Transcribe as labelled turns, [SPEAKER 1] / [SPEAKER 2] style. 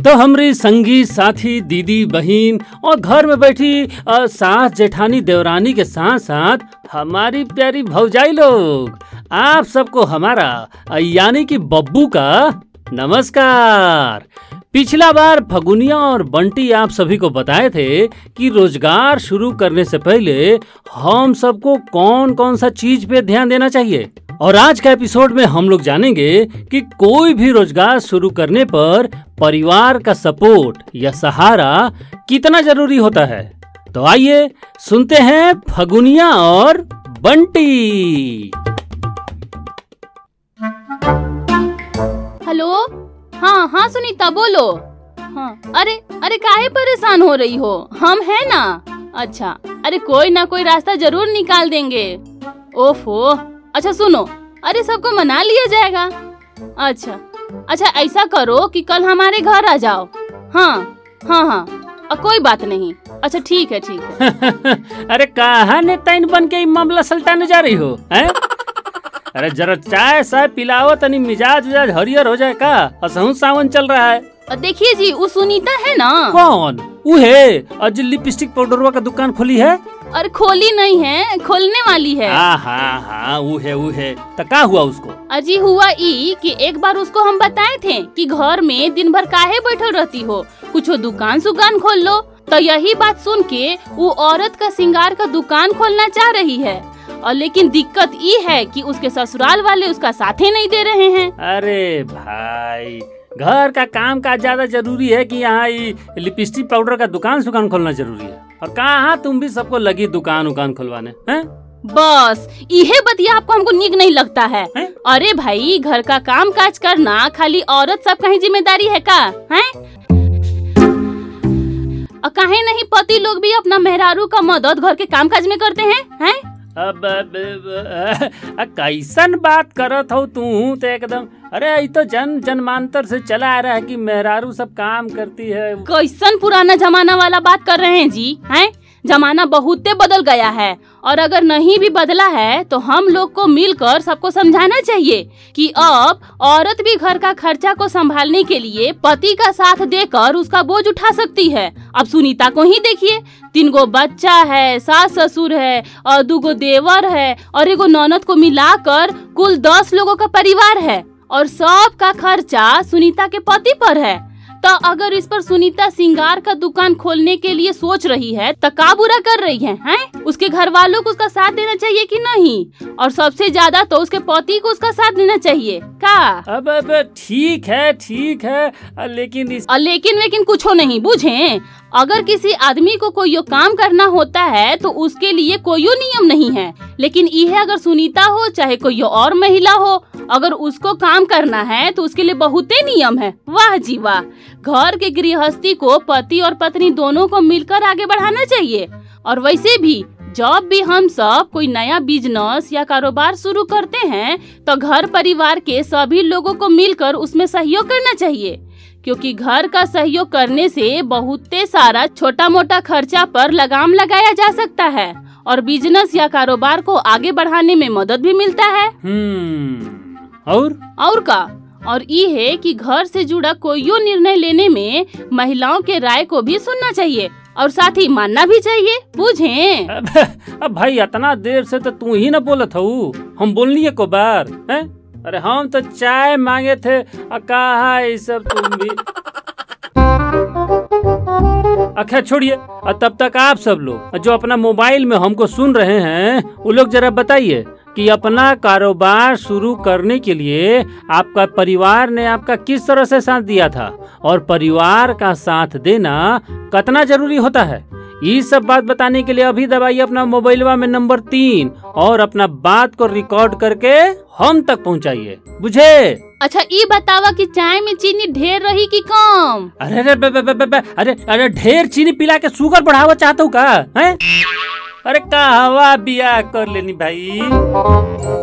[SPEAKER 1] तो हमरी संगी साथी दीदी बहन और घर में बैठी सास जेठानी देवरानी के साथ साथ हमारी प्यारी भौजाई लोग, आप सबको हमारा यानी कि बब्बू का नमस्कार। पिछला बार फगुनिया और बंटी आप सभी को बताए थे कि रोजगार शुरू करने से पहले हम सबको कौन कौन सा चीज पे ध्यान देना चाहिए। और आज का एपिसोड में हम लोग जानेंगे कि कोई भी रोजगार शुरू करने पर परिवार का सपोर्ट या सहारा कितना जरूरी होता है। तो आइए सुनते हैं फगुनिया और बंटी।
[SPEAKER 2] हेलो, हाँ सुनीता बोलो। हाँ, अरे काहे परेशान हो रही हो, हम है ना। अच्छा, अरे कोई ना कोई रास्ता जरूर निकाल देंगे। ओफो, अच्छा सुनो, अरे सबको मना लिया जाएगा। अच्छा ऐसा करो कि कल हमारे घर आ जाओ। हाँ, कोई बात नहीं। अच्छा ठीक है।
[SPEAKER 1] अरे कहाँ नेताइन बन के मामला सल्टाने जा रही हो हैं? अरे जरा चाय साय पिलाओ, तनी मिजाज हरियर हो जाए का। असहु सावन चल रहा है।
[SPEAKER 2] देखिए जी, वो सुनीता है ना।
[SPEAKER 1] कौन? वो है आज लिपस्टिक पाउडरवा का दुकान खोली है।
[SPEAKER 2] अरे खोली नहीं है, खोलने वाली है।
[SPEAKER 1] हाँ, वो है। तो क्या हुआ उसको?
[SPEAKER 2] अजी हुआ ई कि एक बार उसको हम बताए थे कि घर में दिन भर काहे बैठल रहती हो, कुछ दुकान खोल लो। तो यही बात सुन के वो औरत का श्रृंगार का दुकान खोलना चाह रही है। और लेकिन दिक्कत ये है कि उसके ससुराल वाले उसका साथ ही नहीं दे रहे हैं।
[SPEAKER 1] अरे भाई, घर का काम काज ज्यादा जरूरी है कि यहाँ लिपस्टिक पाउडर का दुकान खोलना जरूरी है। और कहाँ तुम भी सबको लगी दुकान खुलवाने हैं?
[SPEAKER 2] बस यही बतिया आपको हमको नीक नहीं लगता है। अरे भाई, घर का काम काज करना खाली औरत सब कहीं जिम्मेदारी है का है? और काहे नहीं पति लोग भी अपना मेहरारू का मदद घर के काम काज में करते हैं?
[SPEAKER 1] अब कैसन बात करत हो तू तो एकदम। अरे ये तो जन्मांतर से चला आ रहा है कि मेहरारू सब काम करती है।
[SPEAKER 2] कैसन पुराना जमाना वाला बात कर रहे हैं जी? हैं? जमाना बहुते बदल गया है, और अगर नहीं भी बदला है तो हम लोग को मिलकर सबको समझाना चाहिए कि अब औरत भी घर का खर्चा को संभालने के लिए पति का साथ देकर उसका बोझ उठा सकती है। अब सुनीता को ही देखिए, 3 गो बच्चा है, सास ससुर है और 2 गो देवर है और 1 गो ननद को मिलाकर कुल 10 लोगों का परिवार है। और सब का खर्चा सुनीता के पति पर है। तो अगर इस पर सुनीता श्रृंगार का दुकान खोलने के लिए सोच रही है तो का बुरा कर रही है, हैं? उसके घर वालों को उसका साथ देना चाहिए कि नहीं? और सबसे ज्यादा तो उसके पति को उसका साथ देना चाहिए का?
[SPEAKER 1] अब ठीक है,
[SPEAKER 2] लेकिन कुछ नहीं बुझे। अगर किसी आदमी को कोई काम करना होता है तो उसके लिए कोई नियम नहीं है, लेकिन यह अगर सुनीता हो चाहे कोई और महिला हो, अगर उसको काम करना है तो उसके लिए बहुते नियम है। वाह जी वाह, घर के गृहस्थी को पति और पत्नी दोनों को मिलकर आगे बढ़ाना चाहिए। और वैसे भी जब भी हम सब कोई नया बिजनेस या कारोबार शुरू करते हैं तो घर परिवार के सभी लोगों को मिलकर उसमें सहयोग करना चाहिए, क्योंकि घर का सहयोग करने से बहुते सारा छोटा मोटा खर्चा पर लगाम लगाया जा सकता है और बिजनेस या कारोबार को आगे बढ़ाने में मदद भी मिलता है। और का? और ये है कि घर से जुड़ा कोई निर्णय लेने में महिलाओं के राय को भी सुनना चाहिए और साथ ही मानना भी चाहिए, बुझे?
[SPEAKER 1] अब भाई, इतना देर से तो तू ही न बोलत हो, हम बोलनी को बार है? अरे हम तो चाय मांगे थे, कहा ये सब तुम भी। अच्छा छोड़िए, तब तक आप सब लोग जो अपना मोबाइल में हमको सुन रहे हैं वो लोग जरा बताइए कि अपना कारोबार शुरू करने के लिए आपका परिवार ने आपका किस तरह से साथ दिया था और परिवार का साथ देना कितना जरूरी होता है। ये सब बात बताने के लिए अभी दबाइए अपना मोबाइलवा में नंबर 3 और अपना बात को रिकॉर्ड करके हम तक पहुंचाइए, बुझे?
[SPEAKER 2] अच्छा ये बतावा कि चाय में चीनी ढेर रही कि कम?
[SPEAKER 1] अरे ढेर चीनी पिला के शुगर बढ़ावा चाहता हूँ का? अरे कहवा बिया कर लेनी भाई।